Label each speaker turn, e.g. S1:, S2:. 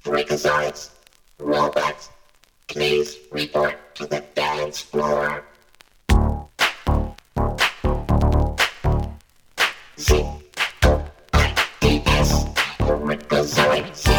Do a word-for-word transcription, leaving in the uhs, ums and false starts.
S1: Freakazoids, robots, please report to the dance floor. Z O I D S, Freakazoids.